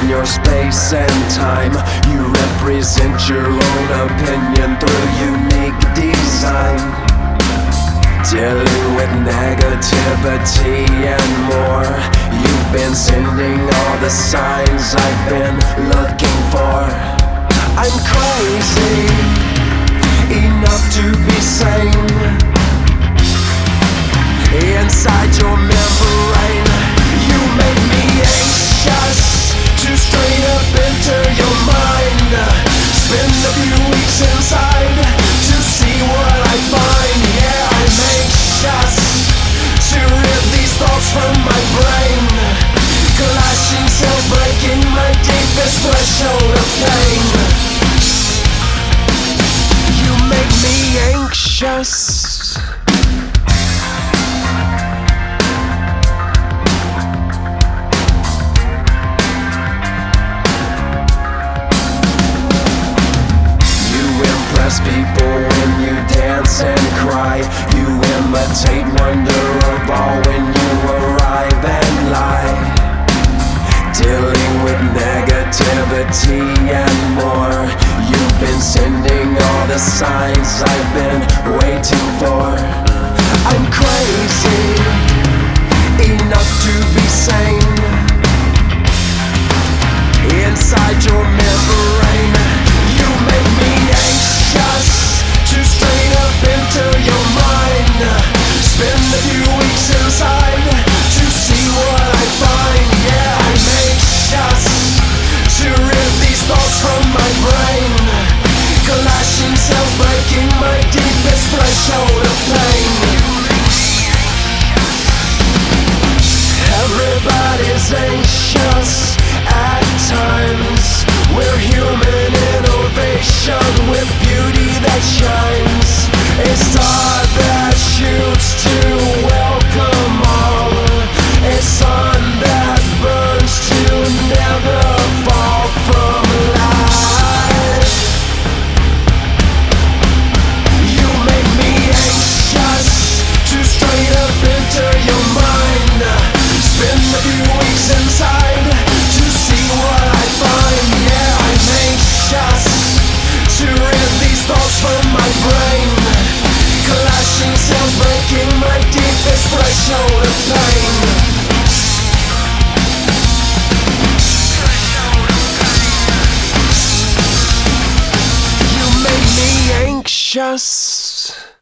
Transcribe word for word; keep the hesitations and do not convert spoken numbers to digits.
in your space and time. You represent your own opinion through unique design. Dealing with negativity and more. You've been sending all the signs I've been looking for. I'm crazy enough to be sane. Inside your membrane, you make me anxious to straight up enter your mind. Spend a few weeks inside to see what I find. Yeah, I'm anxious to rid these thoughts from my brain. Clashing cells breaking my deepest threshold of pain. You make me anxious. People when you dance and cry. You imitate wonder of all when you arrive and lie. Dealing with negativity and more. You've been sending all the signs I've been waiting for. I'm crazy enough to be sane. Inside your membrane, you make me anxious to straight up enter your mind. Spend a few weeks inside to see what I find. Yeah, I'm anxious to rid these thoughts from my brain. Clashing cells breaking my deepest threshold of pain. Everybody's anxious at times. We're human innovation with beauty that shines. A star that shoots to welcome all. A sun that burns to never fall from life. You make me anxious to straight up enter your mind. Spend a few weeks inside to see what I find. Yeah, I'm anxious to rid these thoughts from my brain. Clashing cells breaking my deepest threshold of pain. You make me anxious.